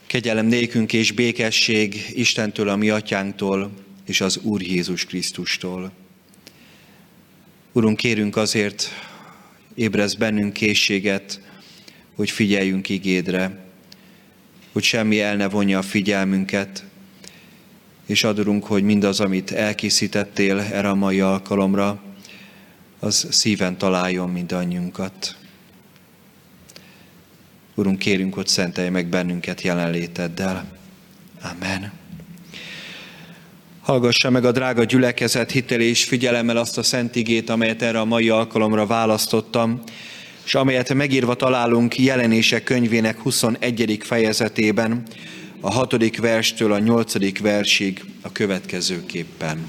Kegyelem nékünk és békesség Istentől, a mi atyánktól, és az Úr Jézus Krisztustól. Urunk, kérünk azért, ébrezz bennünk készséget, hogy figyeljünk igédre, hogy semmi el ne vonja a figyelmünket, és adorunk, hogy mindaz, amit elkészítettél erre a mai alkalomra, az szíven találjon mindannyiunkat. Urunk, kérünk, hogy szentelj meg bennünket jelenléteddel. Amen. Hallgassa meg a drága gyülekezet hittel és figyelemmel azt a szent igét, amelyet erre a mai alkalomra választottam, és amelyet megírva találunk Jelenések könyvének 21. fejezetében, a 6. verstől a 8. versig a következőképpen.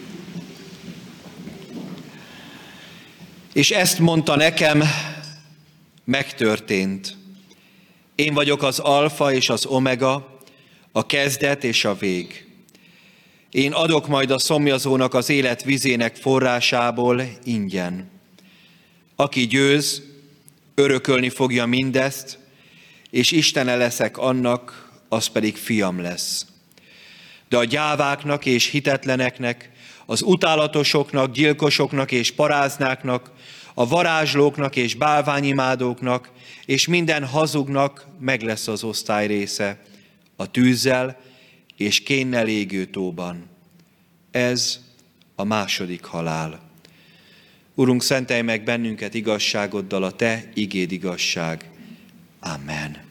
És ezt mondta nekem, megtörtént. Én vagyok az alfa és az omega, a kezdet és a vég. Én adok majd a szomjazónak az élet vizének forrásából ingyen. Aki győz, örökölni fogja mindezt, és Istene leszek annak, az pedig fiam lesz. De a gyáváknak és hitetleneknek, az utálatosoknak, gyilkosoknak és paráznáknak, a varázslóknak és bálványimádóknak, és minden hazugnak meg lesz az osztály része, a tűzzel és kénnel égő tóban. Ez a második halál. Urunk, szentelj meg bennünket igazságoddal, a Te igéd igazság. Amen.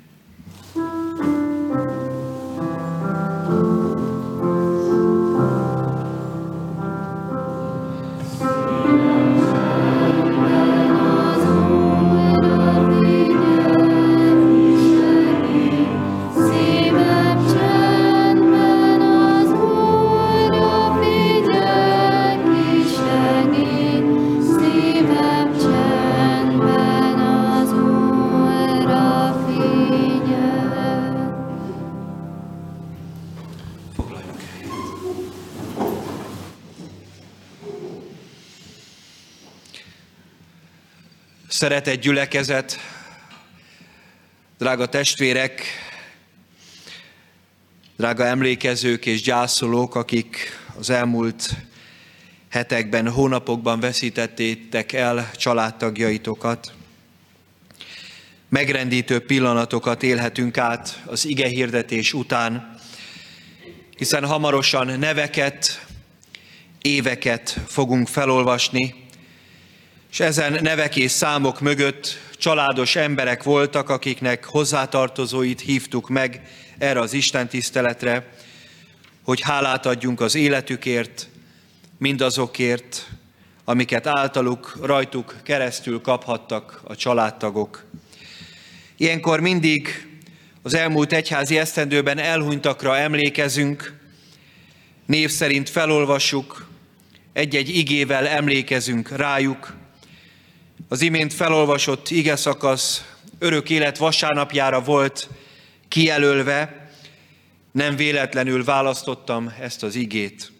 Szeretett gyülekezet, drága testvérek, drága emlékezők és gyászolók, akik az elmúlt hetekben, hónapokban veszítettétek el családtagjaitokat. Megrendítő pillanatokat élhetünk át az igehirdetés után, hiszen hamarosan neveket, éveket fogunk felolvasni, és ezen nevek és számok mögött családos emberek voltak, akiknek hozzátartozóit hívtuk meg erre az istentiszteletre, hogy hálát adjunk az életükért, mindazokért, amiket általuk, rajtuk keresztül kaphattak a családtagok. Ilyenkor mindig az elmúlt egyházi esztendőben elhunytakra emlékezünk, név szerint felolvassuk, egy-egy igével emlékezünk rájuk. Az imént felolvasott igeszakasz örök élet vasárnapjára volt kijelölve, nem véletlenül választottam ezt az igét.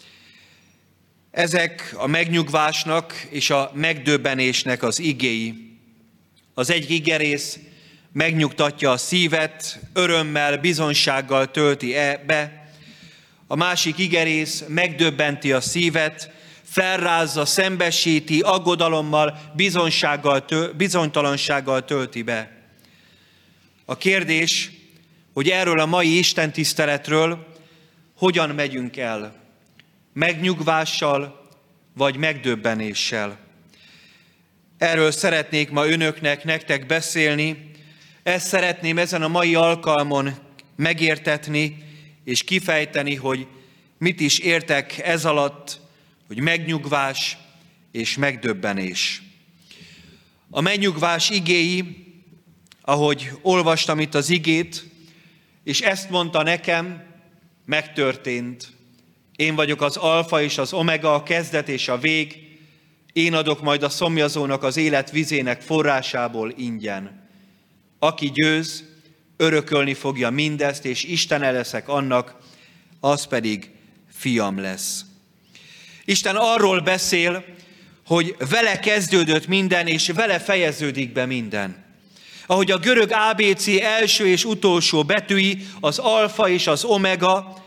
Ezek a megnyugvásnak és a megdöbbenésnek az igéi. Az egy igerész megnyugtatja a szívet, örömmel, bizonysággal tölti be. A másik igerész megdöbbenti a szívet, felrázza, szembesíti, aggodalommal, bizonytalansággal tölti be. A kérdés, hogy erről a mai istentiszteletről hogyan megyünk el? Megnyugvással vagy megdöbbenéssel? Erről szeretnék ma önöknek, nektek beszélni. Ezt szeretném ezen a mai alkalmon megértetni és kifejteni, hogy mit is értek ez alatt, hogy megnyugvás és megdöbbenés. A megnyugvás igéi, ahogy olvastam itt az igét, és ezt mondta nekem, megtörtént. Én vagyok az alfa és az omega, a kezdet és a vég. Én adok majd a szomjazónak az élet vizének forrásából ingyen. Aki győz, örökölni fogja mindezt, és Istene leszek annak, az pedig fiam lesz. Isten arról beszél, hogy vele kezdődött minden, és vele fejeződik be minden. Ahogy a görög ABC első és utolsó betűi, az alfa és az omega,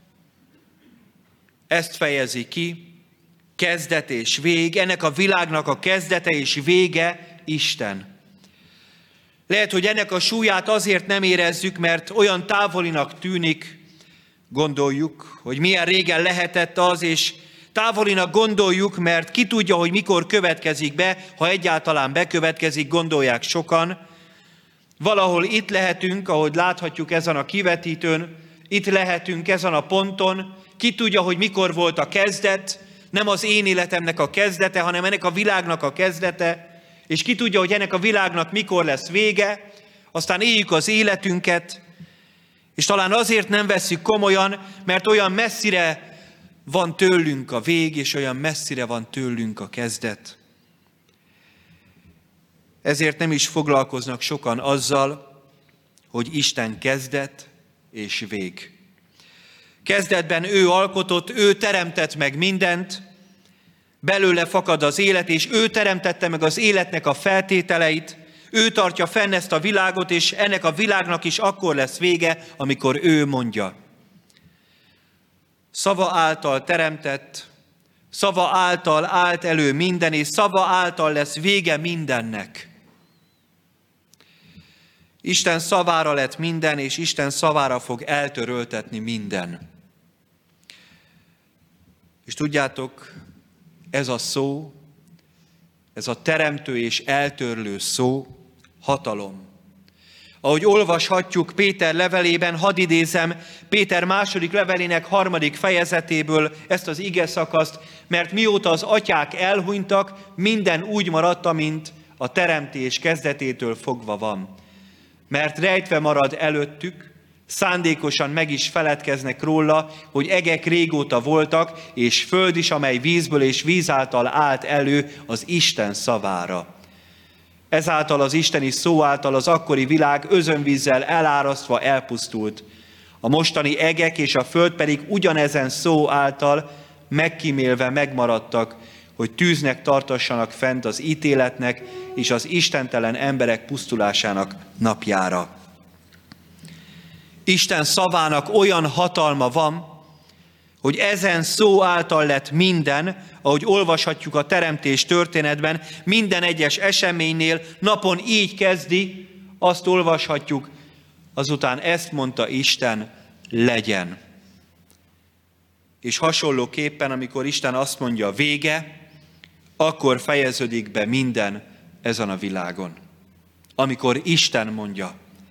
ezt fejezi ki, kezdet és vég, ennek a világnak a kezdete és vége Isten. Lehet, hogy ennek a súlyát azért nem érezzük, mert olyan távolinak tűnik, gondoljuk, hogy milyen régen lehetett az, és távolinak gondoljuk, mert ki tudja, hogy mikor következik be, ha egyáltalán bekövetkezik, gondolják sokan. Valahol itt lehetünk, ahogy láthatjuk ezen a kivetítőn, itt lehetünk ezen a ponton, ki tudja, hogy mikor volt a kezdet, nem az én életemnek a kezdete, hanem ennek a világnak a kezdete, és ki tudja, hogy ennek a világnak mikor lesz vége, aztán éljük az életünket, és talán azért nem vesszük komolyan, mert olyan messzire van tőlünk a vég, és olyan messzire van tőlünk a kezdet. Ezért nem is foglalkoznak sokan azzal, hogy Isten kezdet és vég. Kezdetben ő alkotott, ő teremtett meg mindent, belőle fakad az élet, és ő teremtette meg az életnek a feltételeit, ő tartja fenn ezt a világot, és ennek a világnak is akkor lesz vége, amikor ő mondja. Szava által teremtett, szava által állt elő minden, és szava által lesz vége mindennek. Isten szavára lett minden, és Isten szavára fog eltöröltetni minden. És tudjátok, ez a szó, ez a teremtő és eltörlő szó, hatalom. Ahogy olvashatjuk Péter levelében, hadd idézem Péter második levelének 3. fejezetéből ezt az ige szakaszt, mert mióta az atyák elhunytak, minden úgy maradt, mint a teremtés kezdetétől fogva van. Mert rejtve marad előttük, szándékosan meg is feledkeznek róla, hogy egek régóta voltak, és föld is, amely vízből és víz által állt elő az Isten szavára. Ezáltal az isteni szó által az akkori világ özönvízzel elárasztva elpusztult. A mostani egek és a föld pedig ugyanezen szó által megkímélve megmaradtak, hogy tűznek tartassanak fent az ítéletnek és az istentelen emberek pusztulásának napjára. Isten szavának olyan hatalma van, hogy ezen szó által lett minden, ahogy olvashatjuk a teremtés történetben, minden egyes eseménynél napon így kezdi, azt olvashatjuk, azután ezt mondta Isten, legyen. És hasonlóképpen, amikor Isten azt mondja vége, akkor fejeződik be minden ezen a világon. Amikor Isten mondja.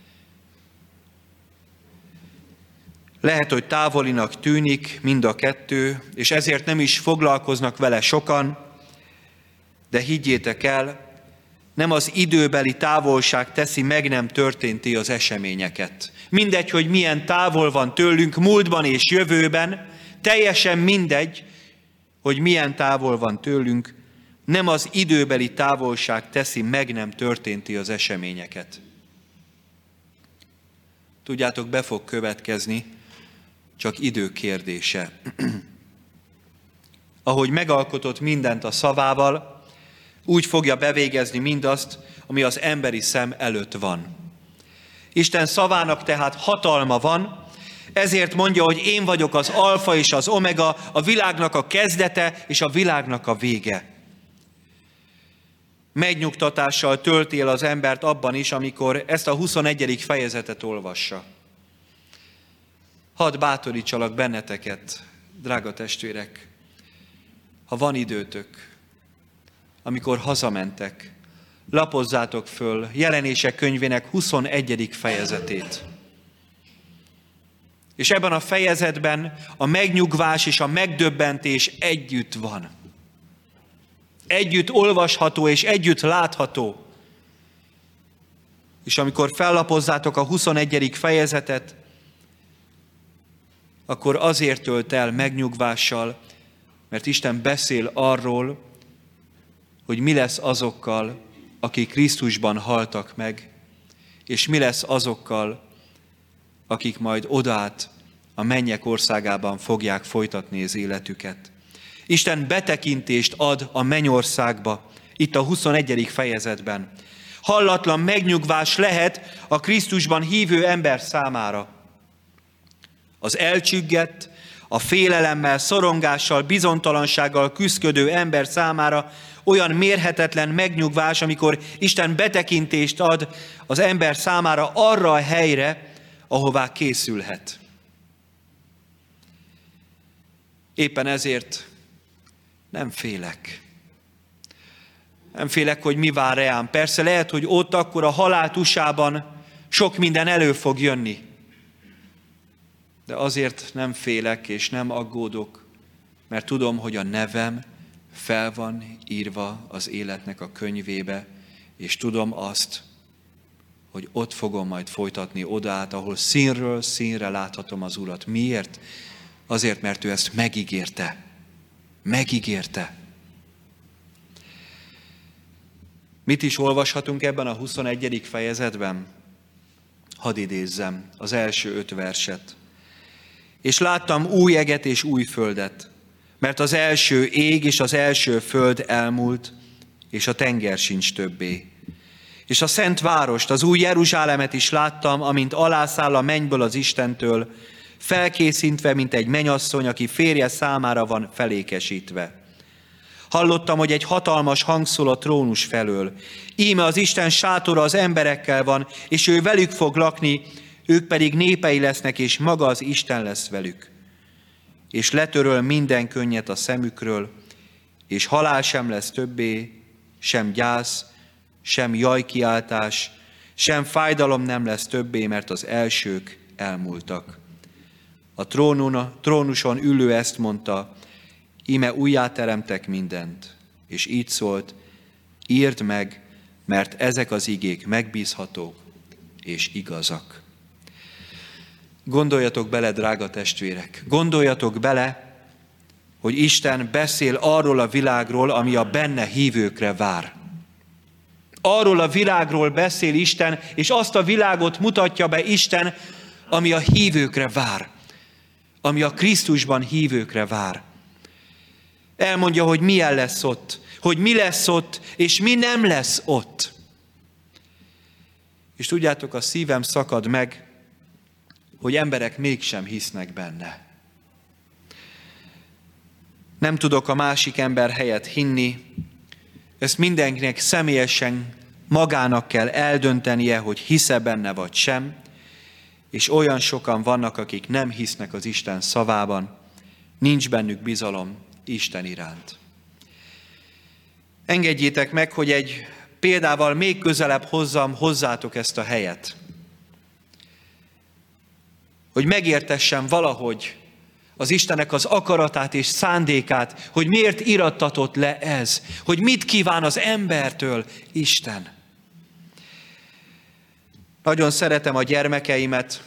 Lehet, hogy távolinak tűnik mind a kettő, és ezért nem is foglalkoznak vele sokan, de higgyétek el, nem az időbeli távolság teszi meg nem történti az eseményeket. Mindegy, hogy milyen távol van tőlünk múltban és jövőben, teljesen mindegy, hogy milyen távol van tőlünk, nem az időbeli távolság teszi meg nem történti az eseményeket. Tudjátok, be fog következni, csak idő kérdése. Ahogy megalkotott mindent a szavával, úgy fogja bevégezni mindazt, ami az emberi szem előtt van. Isten szavának tehát hatalma van, ezért mondja, hogy én vagyok az alfa és az omega, a világnak a kezdete és a világnak a vége. Megnyugtatással tölti el az embert abban is, amikor ezt a 21. fejezetet olvassa. Hadd bátorítsalak benneteket, drága testvérek, ha van időtök, amikor hazamentek, lapozzátok föl Jelenések könyvének 21. fejezetét. És ebben a fejezetben a megnyugvás és a megdöbbentés együtt van. Együtt olvasható és együtt látható. És amikor fellapozzátok a 21. fejezetet, akkor azért tölt el megnyugvással, mert Isten beszél arról, hogy mi lesz azokkal, akik Krisztusban haltak meg, és mi lesz azokkal, akik majd odát a mennyek országában fogják folytatni az életüket. Isten betekintést ad a mennyországba, itt a 21. fejezetben. hallatlan megnyugvás lehet a Krisztusban hívő ember számára. Az elcsüggett, a félelemmel, szorongással, bizonytalansággal küszködő ember számára olyan mérhetetlen megnyugvás, amikor Isten betekintést ad az ember számára arra a helyre, ahová készülhet. Éppen ezért nem félek. Nem félek, hogy mi vár rám. Persze lehet, hogy ott akkor a halál tusában sok minden elő fog jönni. De azért nem félek és nem aggódok, mert tudom, hogy a nevem fel van írva az életnek a könyvébe, és tudom azt, hogy ott fogom majd folytatni oda át, ahol színről színre láthatom az Urat. Miért? Azért, mert ő ezt megígérte. Megígérte. Mit is olvashatunk ebben a 21. fejezetben? Hadd idézzem az első 5 verset. És láttam új eget és új földet, mert az első ég és az első föld elmúlt, és a tenger sincs többé. És a szent várost, az új Jeruzsálemet is láttam, amint alászáll a mennyből az Istentől, felkészítve, mint egy mennyasszony, aki férje számára van felékesítve. Hallottam, hogy egy hatalmas hang szól a trónus felől. Íme az Isten sátora az emberekkel van, és ő velük fog lakni, ők pedig népei lesznek, és maga az Isten lesz velük. És letöröl minden könnyet a szemükről, és halál sem lesz többé, sem gyász, sem jajkiáltás, sem fájdalom nem lesz többé, mert az elsők elmúltak. A trónuson ülő ezt mondta, íme újjáteremtek mindent, és így szólt, írd meg, mert ezek az igék megbízhatók és igazak. Gondoljatok bele, drága testvérek, gondoljatok bele, hogy Isten beszél arról a világról, ami a benne hívőkre vár. Arról a világról beszél Isten, és azt a világot mutatja be Isten, ami a hívőkre vár, ami a Krisztusban hívőkre vár. Elmondja, hogy milyen lesz ott, hogy mi lesz ott, és mi nem lesz ott. És tudjátok, a szívem szakad meg, hogy emberek mégsem hisznek benne. Nem tudok a másik ember helyett hinni, ezt mindenkinek személyesen magának kell eldöntenie, hogy hisz-e benne vagy sem, és olyan sokan vannak, akik nem hisznek az Isten szavában, nincs bennük bizalom Isten iránt. Engedjétek meg, hogy egy példával még közelebb hozzam hozzátok ezt a helyet. Hogy megértessem valahogy az Istennek az akaratát és szándékát, hogy miért irattatott le ez, hogy mit kíván az embertől Isten. Nagyon szeretem a gyermekeimet,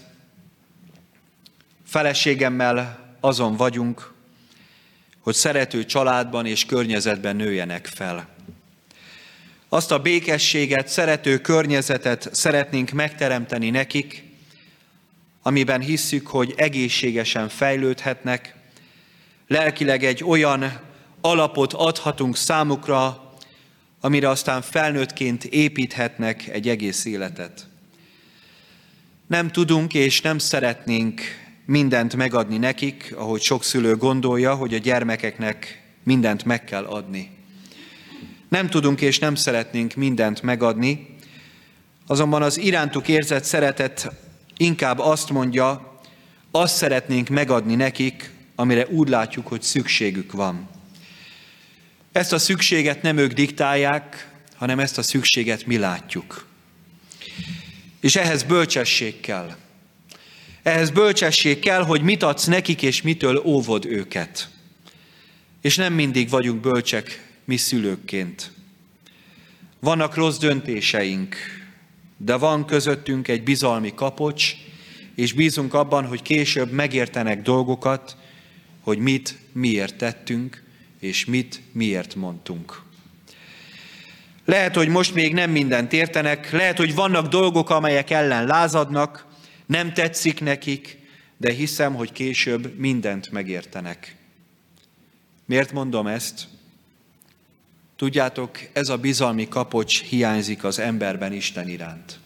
feleségemmel azon vagyunk, hogy szerető családban és környezetben nőjenek fel. Azt a békességet, szerető környezetet szeretnénk megteremteni nekik, amiben hisszük, hogy egészségesen fejlődhetnek, lelkileg egy olyan alapot adhatunk számukra, amire aztán felnőttként építhetnek egy egész életet. Nem tudunk és nem szeretnénk mindent megadni nekik, ahogy sok szülő gondolja, hogy a gyermekeknek mindent meg kell adni. Nem tudunk és nem szeretnénk mindent megadni, azonban az irántuk érzett szeretet inkább azt mondja, azt szeretnénk megadni nekik, amire úgy látjuk, hogy szükségük van. Ezt a szükséget nem ők diktálják, hanem ezt a szükséget mi látjuk. És ehhez bölcsesség kell. Ehhez bölcsesség kell, hogy mit adsz nekik, és mitől óvod őket. És nem mindig vagyunk bölcsek mi szülőkként. Vannak rossz döntéseink, de van közöttünk egy bizalmi kapocs, és bízunk abban, hogy később megértenek dolgokat, hogy mit miért tettünk, és mit miért mondtunk. Lehet, hogy most még nem mindent értenek, lehet, hogy vannak dolgok, amelyek ellen lázadnak, nem tetszik nekik, de hiszem, hogy később mindent megértenek. Miért mondom ezt? Tudjátok, ez a bizalmi kapocs hiányzik az emberben Isten iránt.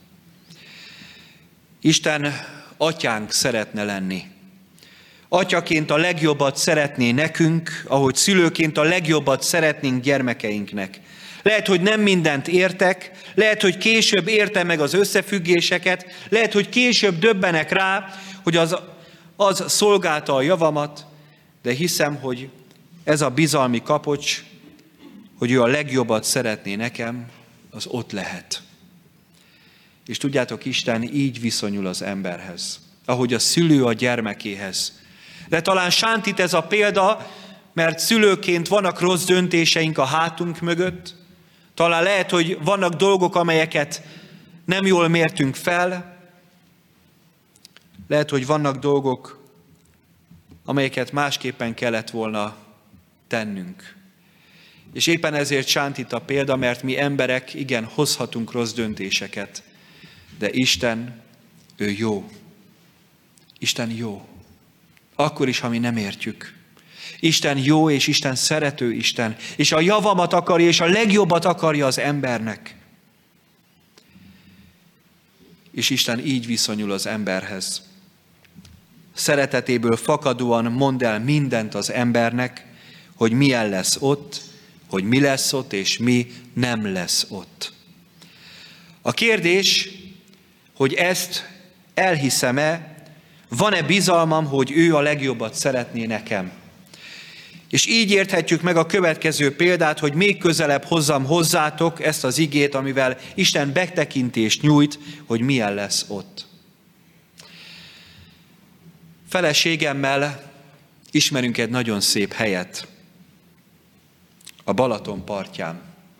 Isten atyánk szeretne lenni. Atyaként a legjobbat szeretné nekünk, ahogy szülőként a legjobbat szeretnénk gyermekeinknek. Lehet, hogy nem mindent értek, lehet, hogy később értem meg az összefüggéseket, lehet, hogy később döbbenek rá, hogy az szolgálta a javamat, de hiszem, hogy ez a bizalmi kapocs, hogy ő a legjobbat szeretné nekem, az ott lehet. És tudjátok, Isten így viszonyul az emberhez, ahogy a szülő a gyermekéhez. De talán sántít ez a példa, mert szülőként vannak rossz döntéseink a hátunk mögött, talán lehet, hogy vannak dolgok, amelyeket nem jól mértünk fel, lehet, hogy vannak dolgok, amelyeket másképpen kellett volna tennünk. És éppen ezért sántít a példa, mert mi emberek igen hozhatunk rossz döntéseket, de Isten, ő jó. Isten jó. Akkor is, ha mi nem értjük. Isten jó, és Isten szerető Isten, és a javamat akarja, és a legjobbat akarja az embernek. És Isten így viszonyul az emberhez. Szeretetéből fakadóan mond el mindent az embernek, hogy milyen lesz ott, hogy mi lesz ott, és mi nem lesz ott. A kérdés, hogy ezt elhiszem-e, van-e bizalmam, hogy ő a legjobbat szeretné nekem. És így érthetjük meg a következő példát, hogy még közelebb hozzam hozzátok ezt az igét, amivel Isten betekintést nyújt, hogy milyen lesz ott. Feleségemmel ismerünk egy nagyon szép helyet, a Balaton partján.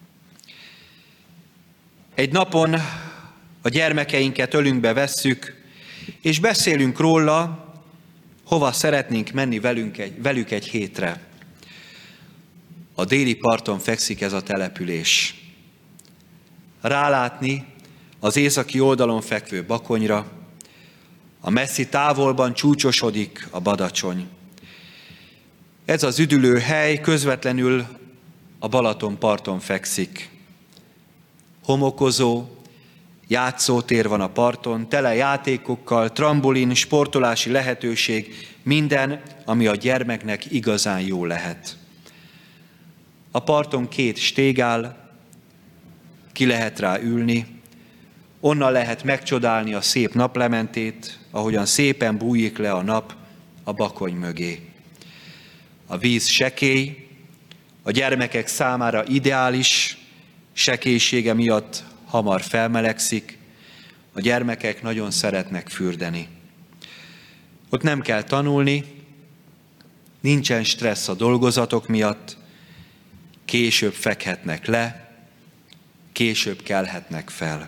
Egy napon a gyermekeinket ölünkbe vesszük, és beszélünk róla, hova szeretnénk menni velük egy hétre. A déli parton fekszik ez a település. Rálátni az északi oldalon fekvő Bakonyra, a messzi távolban csúcsosodik a Badacsony. Ez az üdülő hely közvetlenül a Balaton parton fekszik. Homokozó, játszótér van a parton, tele játékokkal, trambolin, sportolási lehetőség, minden, ami a gyermeknek igazán jó lehet. A parton 2 stég áll, ki lehet rá ülni, onnan lehet megcsodálni a szép naplementét, ahogyan szépen bújik le a nap a Bakony mögé. A víz sekély, a gyermekek számára ideális, sekélysége miatt hamar felmelegszik, a gyermekek nagyon szeretnek fürdeni. Ott nem kell tanulni, nincsen stressz a dolgozatok miatt, később fekhetnek le, később kelhetnek fel.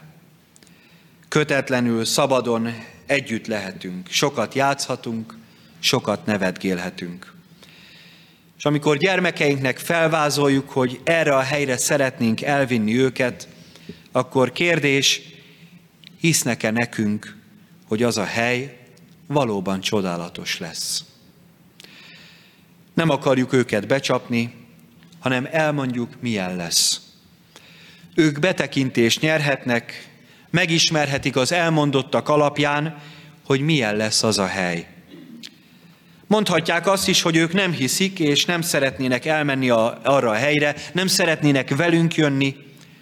Kötetlenül, szabadon együtt lehetünk, sokat játszhatunk, sokat nevetgélhetünk. És amikor gyermekeinknek felvázoljuk, hogy erre a helyre szeretnénk elvinni őket, akkor kérdés, hisznek-e nekünk, hogy az a hely valóban csodálatos lesz. Nem akarjuk őket becsapni, hanem elmondjuk, milyen lesz. Ők betekintést nyerhetnek, megismerhetik az elmondottak alapján, hogy milyen lesz az a hely. Mondhatják azt is, hogy ők nem hiszik, és nem szeretnének elmenni arra a helyre, nem szeretnének velünk jönni,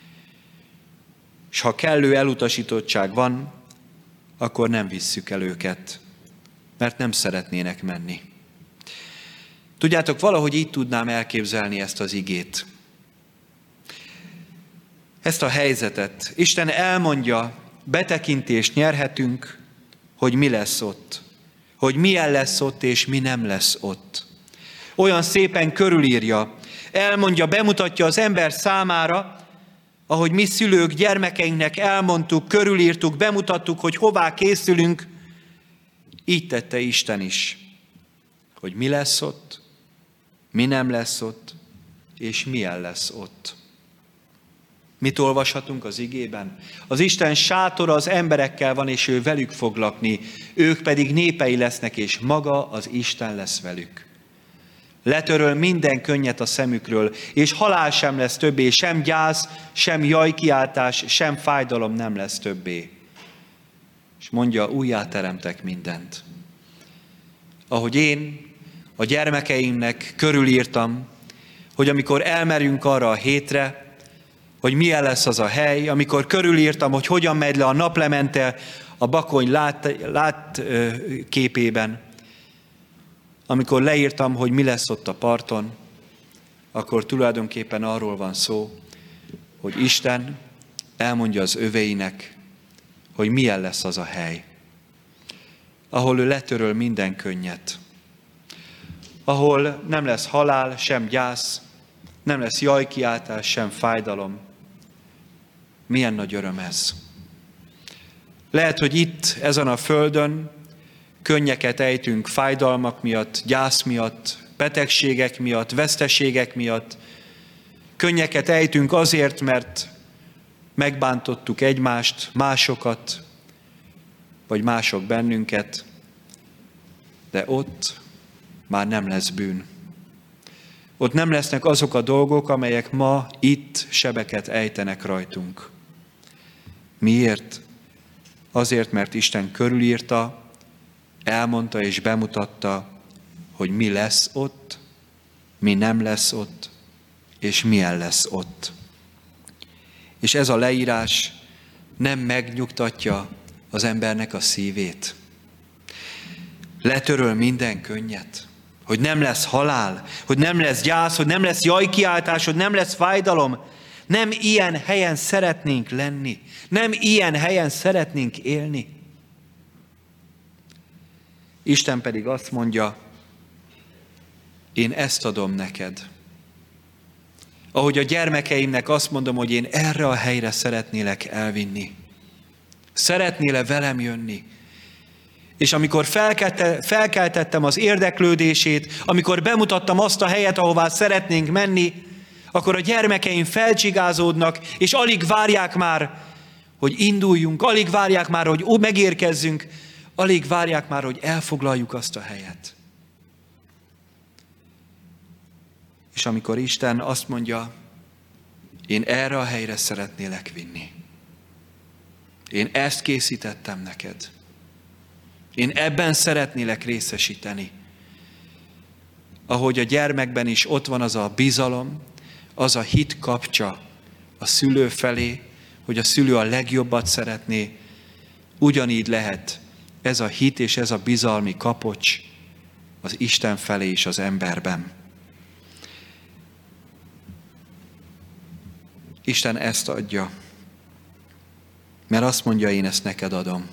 és ha kellő elutasítottság van, akkor nem visszük el őket, mert nem szeretnének menni. Tudjátok, valahogy így tudnám elképzelni ezt az igét. Ezt a helyzetet. Isten elmondja, betekintést nyerhetünk, hogy mi lesz ott. Hogy milyen lesz ott, és mi nem lesz ott. Olyan szépen körülírja, elmondja, bemutatja az ember számára, ahogy mi szülők gyermekeinknek elmondtuk, körülírtuk, bemutattuk, hogy hová készülünk, így tette Isten is, hogy mi lesz ott, mi nem lesz ott, és milyen lesz ott. Mit olvashatunk az igében? Az Isten sátora az emberekkel van, és ő velük fog lakni, ők pedig népei lesznek, és maga az Isten lesz velük. letöröl minden könnyet a szemükről, és halál sem lesz többé, sem gyász, sem jajkiáltás, sem fájdalom nem lesz többé. És mondja, újjáteremtek mindent. Ahogy én a gyermekeimnek körülírtam, hogy amikor elmerünk arra a hétre, hogy milyen lesz az a hely, amikor körülírtam, hogy hogyan megy le a naplemente a Bakony látképében, amikor leírtam, hogy mi lesz ott a parton, akkor tulajdonképpen arról van szó, hogy Isten elmondja az öveinek, hogy milyen lesz az a hely, ahol ő letöröl minden könnyet, ahol nem lesz halál, sem gyász, nem lesz jajkiáltás, sem fájdalom. Milyen nagy öröm ez! Lehet, hogy itt, ezen a földön könnyeket ejtünk fájdalmak miatt, gyász miatt, betegségek miatt, veszteségek miatt. Könnyeket ejtünk azért, mert megbántottuk egymást, másokat, vagy mások bennünket, de ott már nem lesz bűn. Ott nem lesznek azok a dolgok, amelyek ma itt sebeket ejtenek rajtunk. Miért? Azért, mert Isten körülírta, elmondta és bemutatta, hogy mi lesz ott, mi nem lesz ott, és milyen lesz ott. És ez a leírás nem megnyugtatja az embernek a szívét. Letöröl minden könnyet, hogy nem lesz halál, hogy nem lesz gyász, hogy nem lesz jajkiáltás, hogy nem lesz fájdalom. Nem ilyen helyen szeretnénk lenni, nem ilyen helyen szeretnénk élni. Isten pedig azt mondja, én ezt adom neked. Ahogy a gyermekeimnek azt mondom, hogy én erre a helyre szeretnélek elvinni. Szeretnél-e velem jönni? És amikor felkeltettem az érdeklődését, amikor bemutattam azt a helyet, ahová szeretnénk menni, akkor a gyermekeim felcsigázódnak, és alig várják már, hogy induljunk, alig várják már, hogy megérkezzünk, alig várják már, hogy elfoglaljuk azt a helyet. És amikor Isten azt mondja, én erre a helyre szeretnélek vinni. Én ezt készítettem neked. Én ebben szeretnélek részesíteni. Ahogy a gyermekben is ott van az a bizalom, az a hit kapcsa a szülő felé, hogy a szülő a legjobbat szeretné, ugyanígy lehet ez a hit és ez a bizalmi kapocs az Isten felé is az emberben. Isten ezt adja, mert azt mondja, én ezt neked adom.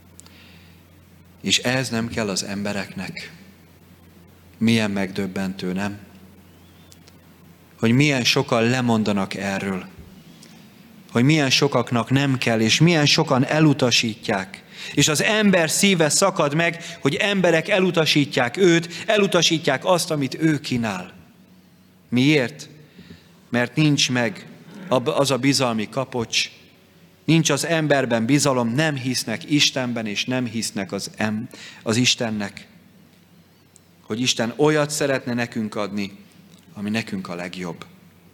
És ez nem kell az embereknek. Milyen megdöbbentő, nem? Hogy milyen sokan lemondanak erről. Hogy milyen sokaknak nem kell, és milyen sokan elutasítják. És az ember szíve szakad meg, hogy emberek elutasítják őt, elutasítják azt, amit ő kínál. Miért? Mert nincs meg az a bizalmi kapocs, nincs az emberben bizalom, nem hisznek Istenben, és nem hisznek az Istennek, hogy Isten olyat szeretne nekünk adni, ami nekünk a legjobb.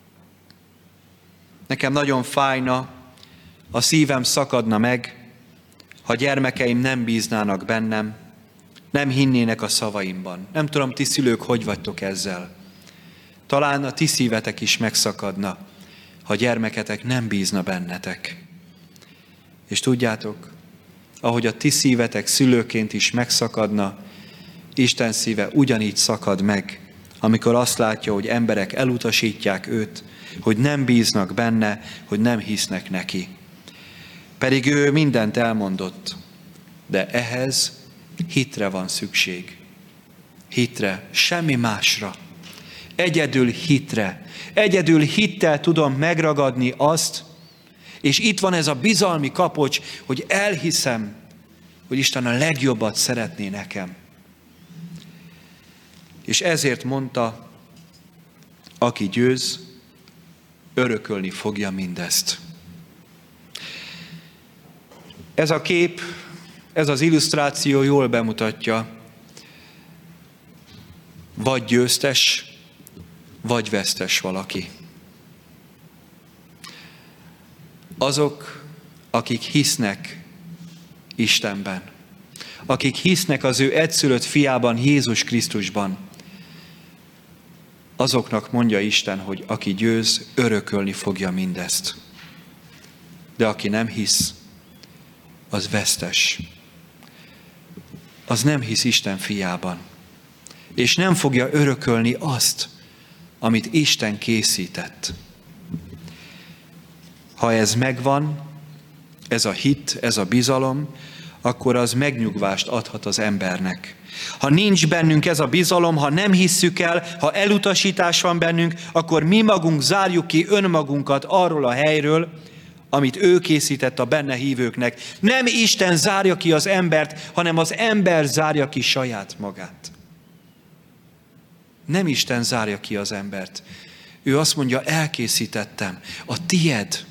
Nekem nagyon fájna, a szívem szakadna meg, ha gyermekeim nem bíznának bennem, nem hinnének a szavaimban. Nem tudom, ti szülők, hogy vagytok ezzel. Talán a ti szívetek is megszakadna, ha gyermeketek nem bízna bennetek. És tudjátok, ahogy a ti szívetek szülőként is megszakadna, Isten szíve ugyanígy szakad meg, amikor azt látja, hogy emberek elutasítják őt, hogy nem bíznak benne, hogy nem hisznek neki. Pedig ő mindent elmondott, de ehhez hitre van szükség. Hitre, semmi másra. Egyedül hitre. Egyedül hittel tudom megragadni azt, és itt van ez a bizalmi kapocs, hogy elhiszem, hogy Isten a legjobbat szeretné nekem. És ezért mondta, aki győz, örökölni fogja mindezt. Ez a kép, ez az illusztráció jól bemutatja, vagy győztes, vagy vesztes valaki. Azok, akik hisznek Istenben, akik hisznek az ő egyszülött fiában, Jézus Krisztusban, azoknak mondja Isten, hogy aki győz, örökölni fogja mindezt. De aki nem hisz, az vesztes. Az nem hisz Isten fiában. És nem fogja örökölni azt, amit Isten készített. Ha ez megvan, ez a hit, ez a bizalom, akkor az megnyugvást adhat az embernek. Ha nincs bennünk ez a bizalom, ha nem hisszük el, ha elutasítás van bennünk, akkor mi magunk zárjuk ki önmagunkat arról a helyről, amit ő készített a benne hívőknek. Nem Isten zárja ki az embert, hanem az ember zárja ki saját magát. Nem Isten zárja ki az embert. Ő azt mondja, elkészítettem, a tied.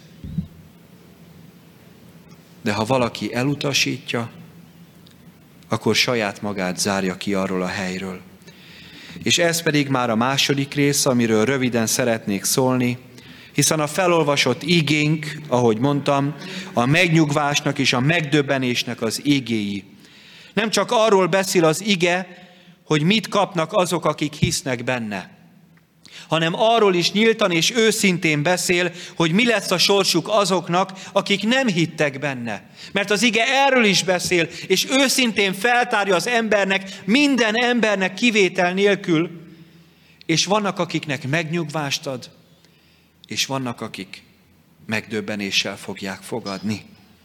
De ha valaki elutasítja, akkor saját magát zárja ki arról a helyről. És ez pedig már a második rész, amiről röviden szeretnék szólni, hiszen a felolvasott igénk, ahogy mondtam, a megnyugvásnak és a megdöbbenésnek az igéi. Nem csak arról beszél az ige, hogy mit kapnak azok, akik hisznek benne, hanem arról is nyíltan és őszintén beszél, hogy mi lesz a sorsuk azoknak, akik nem hittek benne. Mert az ige erről is beszél, és őszintén feltárja az embernek, minden embernek kivétel nélkül, és vannak, akiknek megnyugvást ad, és vannak, akik megdöbbenéssel fogják fogadni.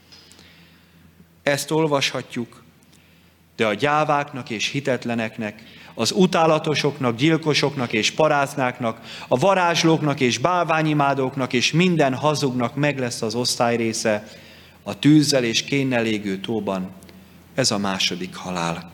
Ezt olvashatjuk, de a gyáváknak és hitetleneknek, az utálatosoknak, gyilkosoknak és paráznáknak, a varázslóknak és bálványimádóknak és minden hazugnak meg lesz az osztályrésze a tűzzel és kénnel égő tóban. Ez a második halál.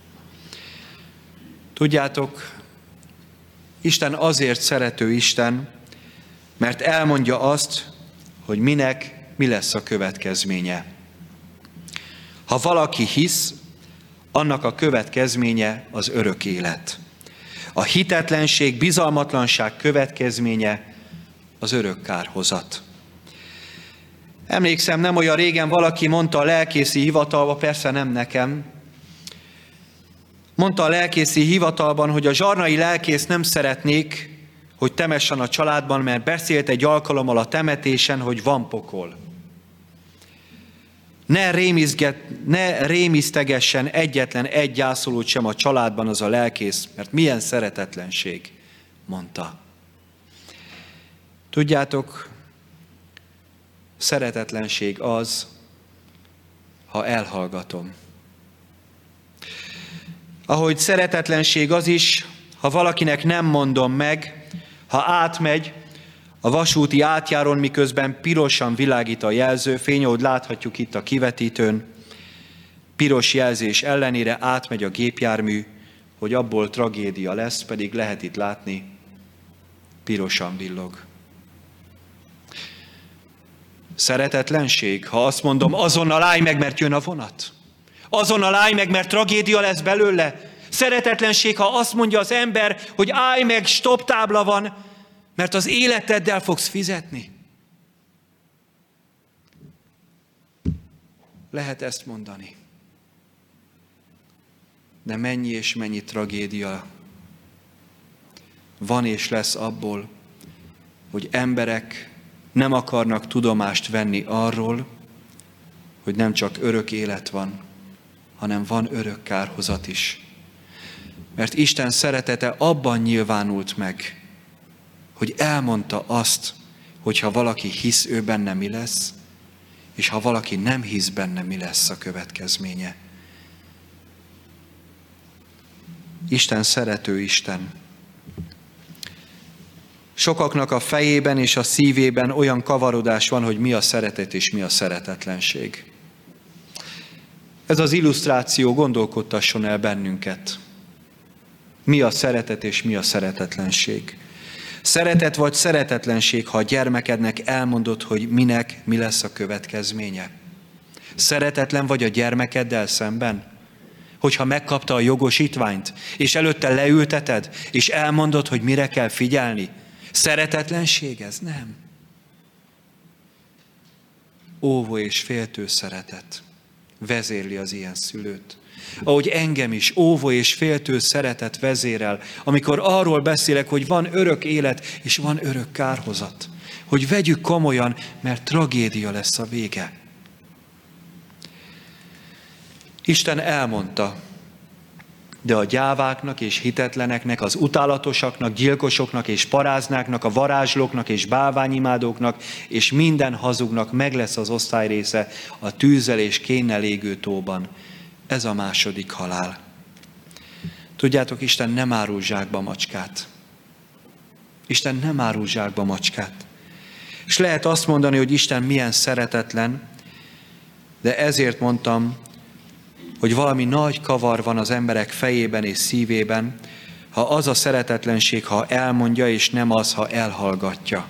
Tudjátok, Isten azért szerető Isten, mert elmondja azt, hogy minek mi lesz a következménye. Ha valaki hisz, annak a következménye az örök élet. A hitetlenség, bizalmatlanság következménye az örök kárhozat. Emlékszem, nem olyan régen valaki mondta a lelkészi hivatalba, persze nem nekem, mondta a lelkészi hivatalban, hogy a zsarnai lelkész nem szeretnék, hogy temessen a családban, mert beszélt egy alkalommal a temetésen, hogy van pokol. Ne rémisztegessen egyetlen egy gyászolót sem a családban az a lelkész, mert milyen szeretetlenség, mondta. Tudjátok, szeretetlenség az, ha elhallgatom. Ahogy szeretetlenség az is, ha valakinek nem mondom meg, ha átmegy a vasúti átjárón, miközben pirosan világít a jelzőfény, ahogy láthatjuk itt a kivetítőn, piros jelzés ellenére átmegy a gépjármű, hogy abból tragédia lesz, pedig lehet itt látni, pirosan villog. Szeretetlenség, ha azt mondom, azonnal állj meg, mert jön a vonat. Azonnal állj meg, mert tragédia lesz belőle. Szeretetlenség, ha azt mondja az ember, hogy állj meg, stop tábla van, mert az életeddel fogsz fizetni. Lehet ezt mondani. De mennyi és mennyi tragédia van és lesz abból, hogy emberek nem akarnak tudomást venni arról, hogy nem csak örök élet van, hanem van örök kárhozat is. Mert Isten szeretete abban nyilvánult meg, hogy elmondta azt, hogy ha valaki hisz, ő benne mi lesz, és ha valaki nem hisz benne, mi lesz a következménye. Isten szerető Isten. Sokaknak a fejében és a szívében olyan kavarodás van, hogy mi a szeretet és mi a szeretetlenség. Ez az illusztráció gondolkodtasson el bennünket. Mi a szeretet és mi a szeretetlenség. Szeretet vagy szeretetlenség, ha a gyermekednek elmondod, hogy minek mi lesz a következménye. Szeretetlen vagy a gyermekeddel szemben? Hogyha megkapta a jogosítványt, és előtte leülteted, és elmondod, hogy mire kell figyelni. Szeretetlenség ez? Nem. Óvó és féltő szeretet vezérli az ilyen szülőt. Ahogy engem is óvó és féltő szeretet vezérel, amikor arról beszélek, hogy van örök élet, és van örök kárhozat. Hogy vegyük komolyan, mert tragédia lesz a vége. Isten elmondta, de a gyáváknak és hitetleneknek, az utálatosaknak, gyilkosoknak és paráznáknak, a varázslóknak és bálványimádóknak és minden hazugnak meg lesz az osztályrésze a tűzzel és kénnel égő tóban. Ez a második halál. Tudjátok, Isten nem árul zsákba macskát. Isten nem árul zsákba macskát. És lehet azt mondani, hogy Isten milyen szeretetlen, de ezért mondtam, hogy valami nagy kavar van az emberek fejében és szívében, ha az a szeretetlenség, ha elmondja, és nem az, ha elhallgatja.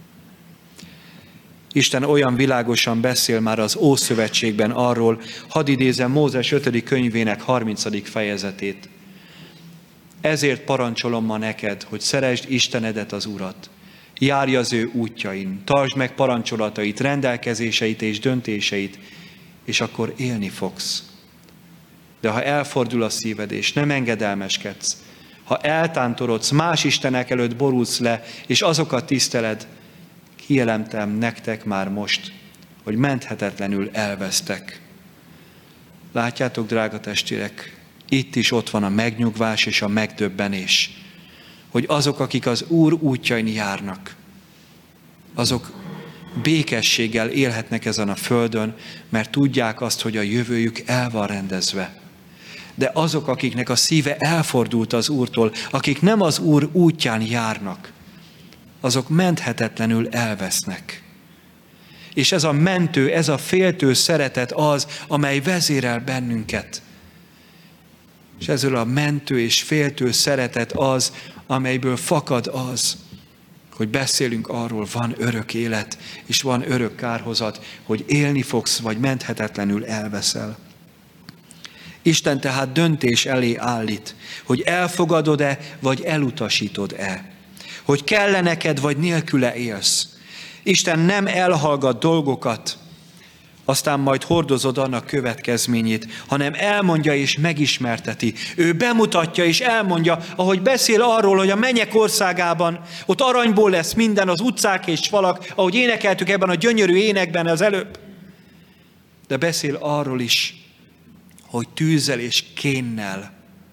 Isten olyan világosan beszél már az Ószövetségben arról, hadd idézem Mózes 5. könyvének 30. fejezetét. Ezért parancsolom ma neked, hogy szeresd Istenedet, az Urat. Járj az ő útjain, tartsd meg parancsolatait, rendelkezéseit és döntéseit, és akkor élni fogsz. De ha elfordul a szíved, és nem engedelmeskedsz, ha eltántorodsz, más istenek előtt borulsz le, és azokat tiszteled, kijelentem nektek már most, hogy menthetetlenül elvesztek. Látjátok, drága testvérek, itt is ott van a megnyugvás és a megdöbbenés, hogy azok, akik az Úr útjain járnak, azok békességgel élhetnek ezen a földön, mert tudják azt, hogy a jövőjük el van rendezve. De azok, akiknek a szíve elfordult az Úrtól, akik nem az Úr útján járnak, azok menthetetlenül elvesznek. És ez a mentő, ez a féltő szeretet az, amely vezérel bennünket. És ezzel a mentő és féltő szeretet az, amelyből fakad az, hogy beszélünk arról, van örök élet, és van örök kárhozat, hogy élni fogsz, vagy menthetetlenül elveszel. Isten tehát döntés elé állít, hogy elfogadod-e, vagy elutasítod-e. Hogy kell-e neked, vagy nélküle élsz. Isten nem elhallgat dolgokat, aztán majd hordozod annak következményét, hanem elmondja és megismerteti. Ő bemutatja és elmondja, ahogy beszél arról, hogy a mennyek országában ott aranyból lesz minden, az utcák és falak, ahogy énekeltük ebben a gyönyörű énekben az előbb. De beszél arról is, hogy tűzzel és kénnel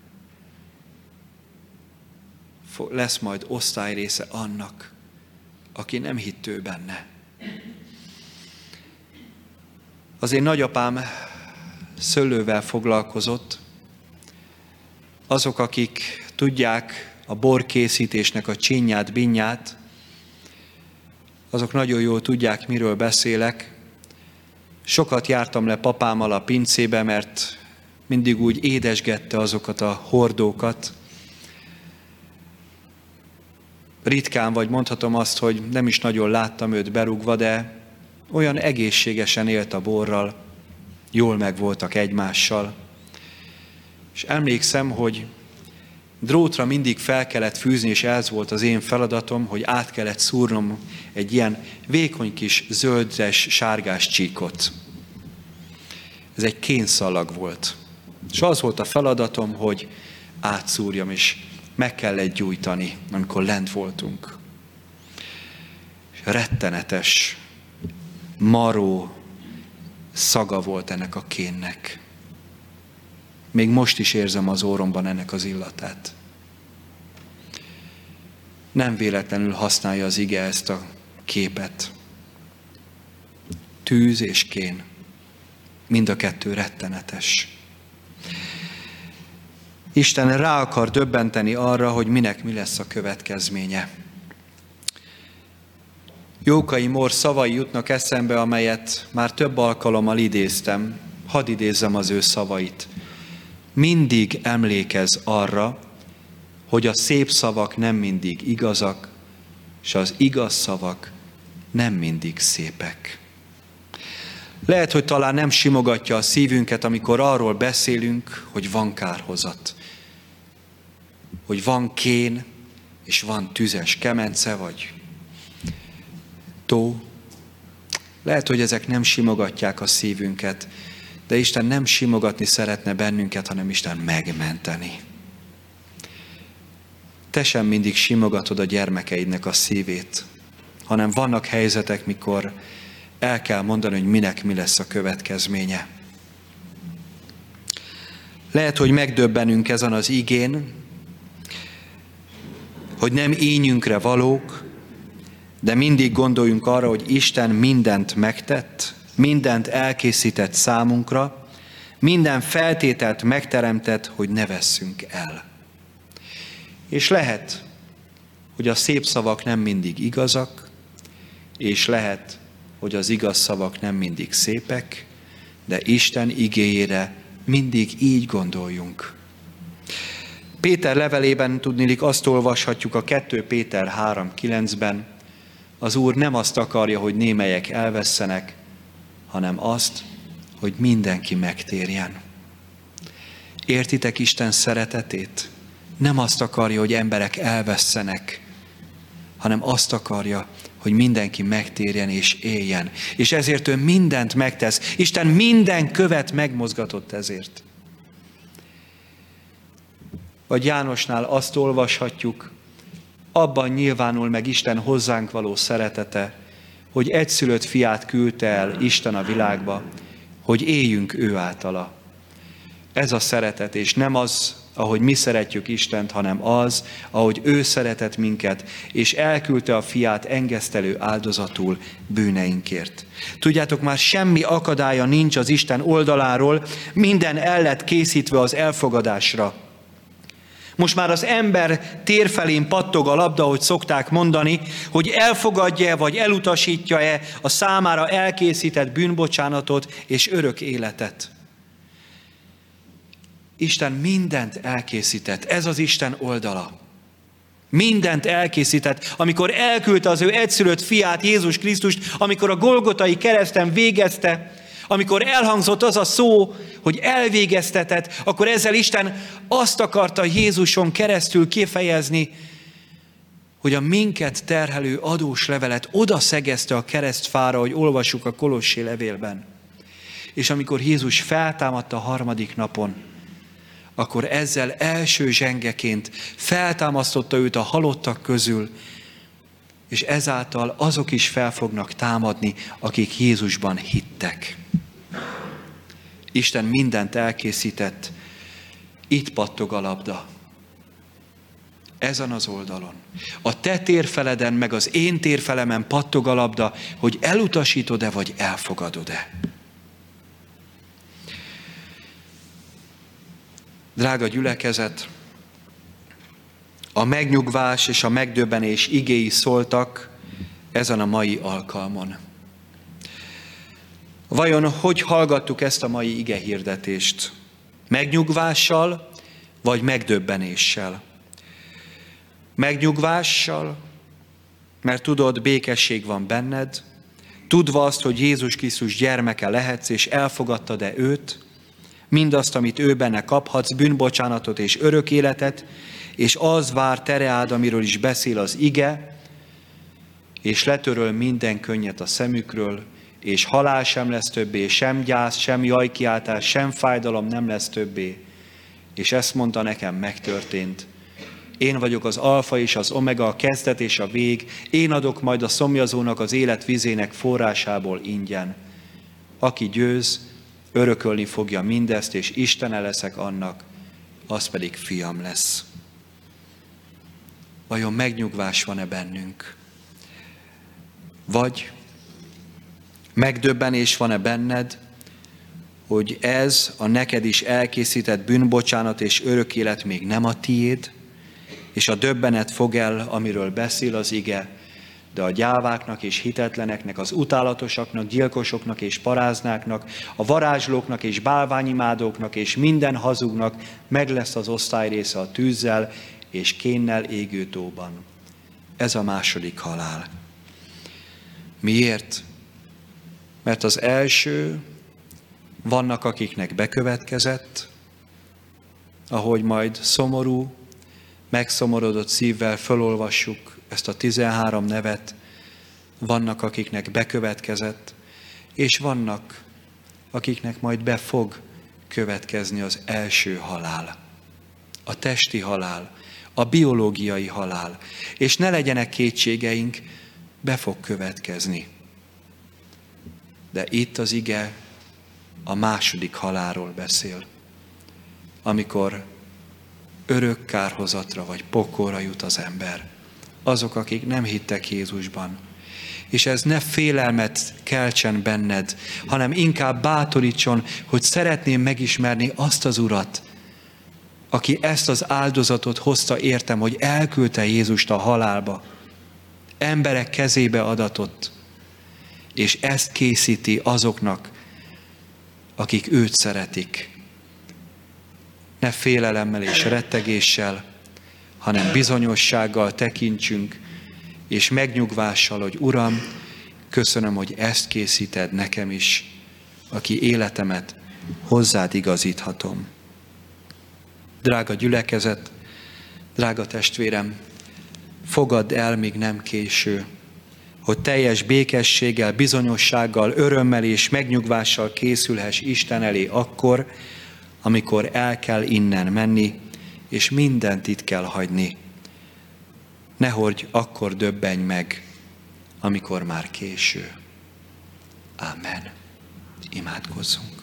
lesz majd osztályrésze annak, aki nem hitt ő benne. Az én nagyapám szőlővel foglalkozott. Azok, akik tudják a borkészítésnek a csinyát, binnyát, azok nagyon jól tudják, miről beszélek. Sokat jártam le papámmal a pincébe, mert mindig úgy édesgette azokat a hordókat. Ritkán, vagy mondhatom azt, hogy nem is nagyon láttam őt berúgva, de olyan egészségesen élt a borral, jól megvoltak egymással. És emlékszem, hogy drótra mindig fel kellett fűzni, és ez volt az én feladatom, hogy át kellett szúrnom egy ilyen vékony kis zöldes, sárgás csíkot. Ez egy kénszalag volt. És az volt a feladatom, hogy átszúrjam, és meg kellett gyújtani, amikor lent voltunk. És rettenetes, maró szaga volt ennek a kénnek. Még most is érzem az orromban ennek az illatát. Nem véletlenül használja az ige ezt a képet. Tűz és kén. Mind a kettő rettenetes. Isten rá akar döbbenteni arra, hogy minek mi lesz a következménye. Jókai Mór szavai jutnak eszembe, amelyet már több alkalommal idéztem. Hadd idézzem az ő szavait. Mindig emlékezz arra, hogy a szép szavak nem mindig igazak, és az igaz szavak nem mindig szépek. Lehet, hogy talán nem simogatja a szívünket, amikor arról beszélünk, hogy van kárhozat. Hogy van kén, és van tüzes kemence, vagy tó. Lehet, hogy ezek nem simogatják a szívünket, de Isten nem simogatni szeretne bennünket, hanem Isten megmenteni. Te sem mindig simogatod a gyermekeidnek a szívét, hanem vannak helyzetek, mikor el kell mondani, hogy minek mi lesz a következménye. Lehet, hogy megdöbbenünk ezen az igén, hogy nem ínyünkre valók, de mindig gondoljunk arra, hogy Isten mindent megtett, mindent elkészített számunkra, minden feltételt megteremtett, hogy ne vesszünk el. És lehet, hogy a szép szavak nem mindig igazak, és lehet, hogy az igaz szavak nem mindig szépek, de Isten igéjére mindig így gondoljunk. Péter levelében tudniillik azt olvashatjuk a 2 Péter 3:9-ben, az Úr nem azt akarja, hogy némelyek elvesszenek, hanem azt, hogy mindenki megtérjen. Értitek Isten szeretetét? Nem azt akarja, hogy emberek elvesszenek, hanem azt akarja, hogy mindenki megtérjen és éljen. És ezért ő mindent megtesz. Isten minden követ megmozgatott ezért. Vagy Jánosnál azt olvashatjuk, abban nyilvánul meg Isten hozzánk való szeretete, hogy egyszülött fiát küldte el Isten a világba, hogy éljünk ő általa. Ez a szeretet, és nem az, ahogy mi szeretjük Istent, hanem az, ahogy ő szeretett minket, és elküldte a fiát engesztelő áldozatul bűneinkért. Tudjátok, már semmi akadálya nincs az Isten oldaláról, minden el lett készítve az elfogadásra. Most már az ember térfelén pattog a labda, ahogy szokták mondani, hogy elfogadja vagy elutasítja-e a számára elkészített bűnbocsánatot és örök életet. Isten mindent elkészített, ez az Isten oldala. Mindent elkészített, amikor elküldte az ő egyszülött fiát, Jézus Krisztust, amikor a Golgotai kereszten végezte, amikor elhangzott az a szó, hogy elvégeztetett, akkor ezzel Isten azt akarta Jézuson keresztül kifejezni, hogy a minket terhelő adós levelet oda szegezte a keresztfára, hogy olvassuk a Kolossé levélben. És amikor Jézus feltámadta a 3. napon, akkor ezzel első zsengeként feltámasztotta őt a halottak közül, és ezáltal azok is fel fognak támadni, akik Jézusban hittek. Isten mindent elkészített, itt pattog a labda. Ezen az oldalon. A te térfeleden, meg az én térfelemen pattog a labda, hogy elutasítod-e, vagy elfogadod-e. Drága gyülekezet, a megnyugvás és a megdöbbenés igéi szóltak ezen a mai alkalmon. Vajon hogy hallgattuk ezt a mai igehirdetést? Megnyugvással, vagy megdöbbenéssel? Megnyugvással, mert tudod, békesség van benned, tudva azt, hogy Jézus Krisztus gyermeke lehetsz, és elfogadtad-e őt, mindazt, amit ő benne kaphatsz, bűnbocsánatot és örök életet, és az vár tereád, amiről is beszél az ige, és letöröl minden könnyet a szemükről, és halál sem lesz többé, sem gyász, sem jajkiáltás, sem fájdalom nem lesz többé. És ezt mondta nekem, megtörtént. Én vagyok az alfa és az omega, a kezdet és a vég, én adok majd a szomjazónak az élet vizének forrásából ingyen. Aki győz, örökölni fogja mindezt, és Istene leszek annak, az pedig fiam lesz. Vajon megnyugvás van-e bennünk? Vagy megdöbbenés van-e benned, hogy ez a neked is elkészített bűnbocsánat és örök élet még nem a tiéd, és a döbbenet fog el, amiről beszél az ige, de a gyáváknak és hitetleneknek, az utálatosaknak, gyilkosoknak és paráznáknak, a varázslóknak és bálványimádóknak és minden hazugnak meg lesz az osztályrésze a tűzzel és kénnel égő tóban. Ez a második halál. Miért? Mert az első, vannak akiknek bekövetkezett, ahogy majd szomorú, megszomorodott szívvel felolvassuk ezt a 13 nevet, vannak akiknek bekövetkezett, és vannak akiknek majd be fog következni az első halál. A testi halál, a biológiai halál. És ne legyenek kétségeink, be fog következni. De itt az ige a második halálról beszél, amikor örök kárhozatra vagy pokolra jut az ember. Azok, akik nem hittek Jézusban. És ez ne félelmet keltsen benned, hanem inkább bátorítson, hogy szeretném megismerni azt az Urat, aki ezt az áldozatot hozta értem, hogy elküldte Jézust a halálba, emberek kezébe adatott, és ezt készíti azoknak, akik őt szeretik. Ne félelemmel és rettegéssel, hanem bizonyossággal tekintsünk, és megnyugvással, hogy Uram, köszönöm, hogy ezt készíted nekem is, aki életemet hozzád igazíthatom. Drága gyülekezet, drága testvérem, fogadd el, míg nem késő, hogy teljes békességgel, bizonyossággal, örömmel és megnyugvással készülhess Isten elé akkor, amikor el kell innen menni, és mindent itt kell hagyni. Nehogy akkor döbbenj meg, amikor már késő. Ámen. Imádkozzunk.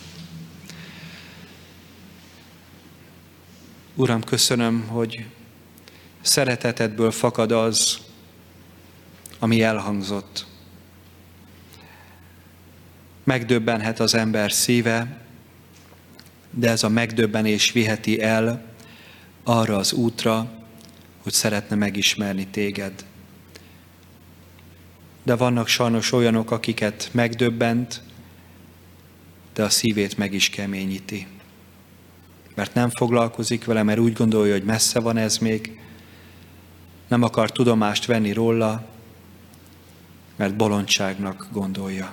Uram, köszönöm, hogy szeretetedből fakad az, ami elhangzott. Megdöbbenhet az ember szíve, de ez a megdöbbenés viheti el arra az útra, hogy szeretne megismerni téged. De vannak sajnos olyanok, akiket megdöbbent, de a szívét meg is keményíti. Mert nem foglalkozik vele, mert úgy gondolja, hogy messze van ez még, nem akar tudomást venni róla, mert bolondságnak gondolja.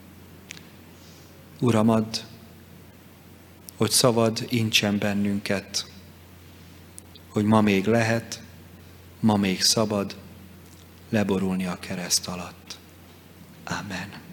Uram, add, hogy szavad incsen bennünket, hogy ma még lehet, ma még szabad leborulni a kereszt alatt. Ámen.